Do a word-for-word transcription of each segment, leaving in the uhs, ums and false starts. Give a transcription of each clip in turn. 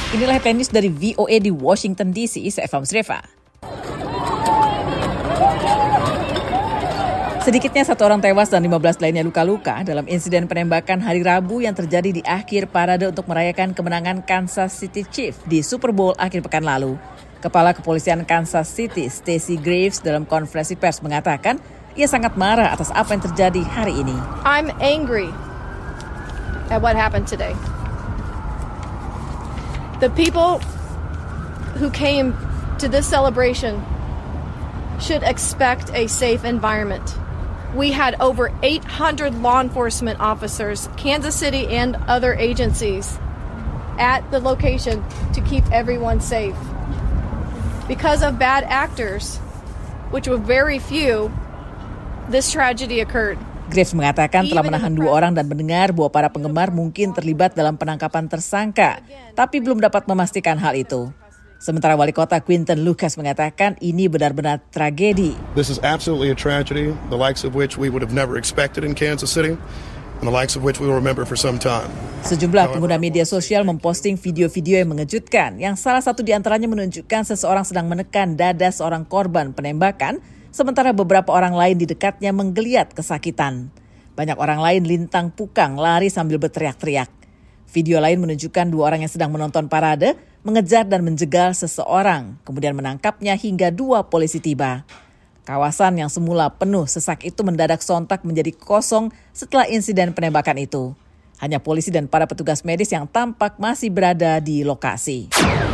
Inilah headline news dari V O A di Washington D C, saya Eva Musreva. Sedikitnya satu orang tewas dan lima belas lainnya luka-luka dalam insiden penembakan hari Rabu yang terjadi di akhir parade untuk merayakan kemenangan Kansas City Chiefs di Super Bowl akhir pekan lalu. Kepala Kepolisian Kansas City, Stacey Graves, dalam konferensi pers mengatakan ia sangat marah atas apa yang terjadi hari ini. I'm angry at what happened today. The people who came to this celebration should expect a safe environment. We had over eight hundred law enforcement officers, Kansas City and other agencies, at the location to keep everyone safe. Because of bad actors, which were very few, this tragedy occurred. Graves mengatakan telah menahan dua orang dan mendengar bahwa para penggemar mungkin terlibat dalam penangkapan tersangka, tapi belum dapat memastikan hal itu. Sementara Wali Kota Quinton Lucas mengatakan ini benar-benar tragedi. This is absolutely a tragedy, the likes of which we would have never expected in Kansas City, and the likes of which we will remember for some time. Sejumlah pengguna media sosial memposting video-video yang mengejutkan, yang salah satu di antaranya menunjukkan seseorang sedang menekan dada seorang korban penembakan, sementara beberapa orang lain di dekatnya menggeliat kesakitan. Banyak orang lain lintang pukang lari sambil berteriak-teriak. Video lain menunjukkan dua orang yang sedang menonton parade mengejar dan menjegal seseorang, kemudian menangkapnya hingga dua polisi tiba. Kawasan yang semula penuh sesak itu mendadak sontak menjadi kosong setelah insiden penembakan itu. Hanya polisi dan para petugas medis yang tampak masih berada di lokasi.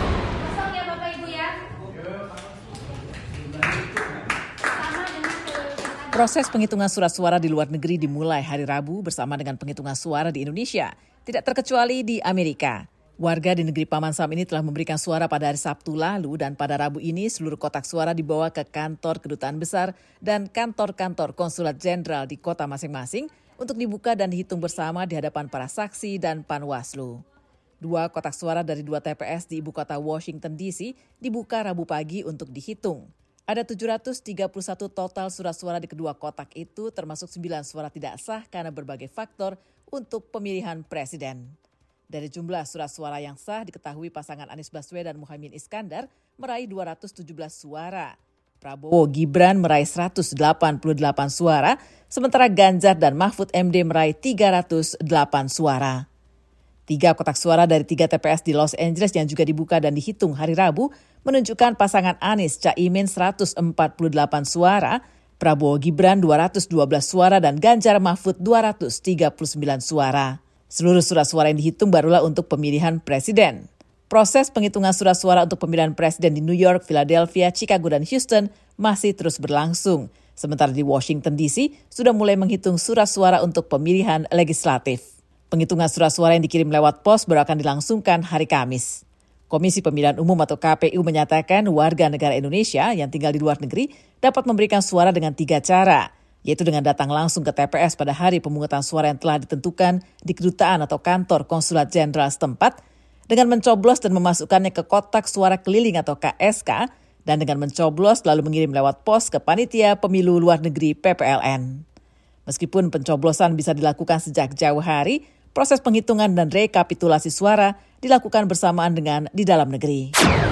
Proses penghitungan surat suara di luar negeri dimulai hari Rabu bersama dengan penghitungan suara di Indonesia, tidak terkecuali di Amerika. Warga di negeri Paman Sam ini telah memberikan suara pada hari Sabtu lalu dan pada Rabu ini seluruh kotak suara dibawa ke kantor kedutaan besar dan kantor-kantor konsulat jenderal di kota masing-masing untuk dibuka dan dihitung bersama di hadapan para saksi dan Panwaslu. Dua kotak suara dari dua T P S di ibu kota Washington D C dibuka Rabu pagi untuk dihitung. Ada tujuh ratus tiga puluh satu total surat suara di kedua kotak itu, termasuk sembilan suara tidak sah karena berbagai faktor untuk pemilihan presiden. Dari jumlah surat suara yang sah, diketahui pasangan Anies Baswedan dan Muhaimin Iskandar meraih dua ratus tujuh belas suara. Prabowo Gibran meraih seratus delapan puluh delapan suara, sementara Ganjar dan Mahfud M D meraih tiga ratus delapan suara. Tiga kotak suara dari tiga T P S di Los Angeles yang juga dibuka dan dihitung hari Rabu menunjukkan pasangan Anies Caimin seratus empat puluh delapan suara, Prabowo Gibran dua ratus dua belas suara, dan Ganjar Mahfud dua ratus tiga puluh sembilan suara. Seluruh surat suara yang dihitung barulah untuk pemilihan presiden. Proses penghitungan surat suara untuk pemilihan presiden di New York, Philadelphia, Chicago, dan Houston masih terus berlangsung. Sementara di Washington D C sudah mulai menghitung surat suara untuk pemilihan legislatif. Penghitungan surat suara yang dikirim lewat pos baru akan dilangsungkan hari Kamis. Komisi Pemilihan Umum atau K P U menyatakan warga negara Indonesia yang tinggal di luar negeri dapat memberikan suara dengan tiga cara, yaitu dengan datang langsung ke T P S pada hari pemungutan suara yang telah ditentukan di kedutaan atau kantor konsulat jenderal setempat, dengan mencoblos dan memasukkannya ke kotak suara keliling atau K S K, dan dengan mencoblos lalu mengirim lewat pos ke Panitia Pemilu Luar Negeri P P L N. Meskipun pencoblosan bisa dilakukan sejak jauh hari, proses penghitungan dan rekapitulasi suara dilakukan bersamaan dengan di dalam negeri.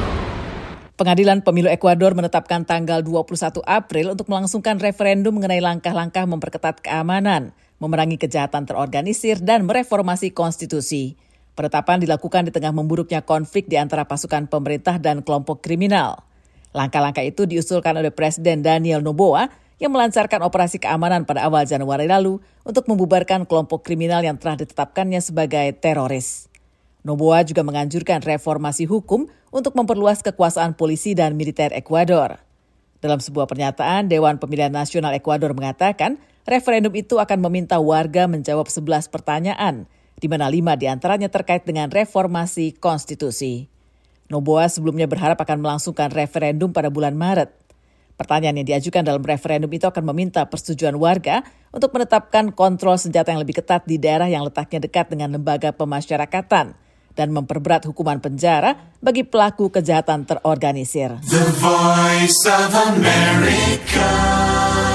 Pengadilan Pemilu Ekuador menetapkan tanggal dua puluh satu April untuk melangsungkan referendum mengenai langkah-langkah memperketat keamanan, memerangi kejahatan terorganisir, dan mereformasi konstitusi. Penetapan dilakukan di tengah memburuknya konflik di antara pasukan pemerintah dan kelompok kriminal. Langkah-langkah itu diusulkan oleh Presiden Daniel Noboa yang melancarkan operasi keamanan pada awal Januari lalu untuk membubarkan kelompok kriminal yang telah ditetapkannya sebagai teroris. Noboa juga menganjurkan reformasi hukum untuk memperluas kekuasaan polisi dan militer Ekuador. Dalam sebuah pernyataan, Dewan Pemilihan Nasional Ekuador mengatakan referendum itu akan meminta warga menjawab sebelas pertanyaan, di mana lima diantaranya terkait dengan reformasi konstitusi. Noboa sebelumnya berharap akan melangsungkan referendum pada bulan Maret. Pertanyaan yang diajukan dalam referendum itu akan meminta persetujuan warga untuk menetapkan kontrol senjata yang lebih ketat di daerah yang letaknya dekat dengan lembaga pemasyarakatan dan memperberat hukuman penjara bagi pelaku kejahatan terorganisir. The Voice of America.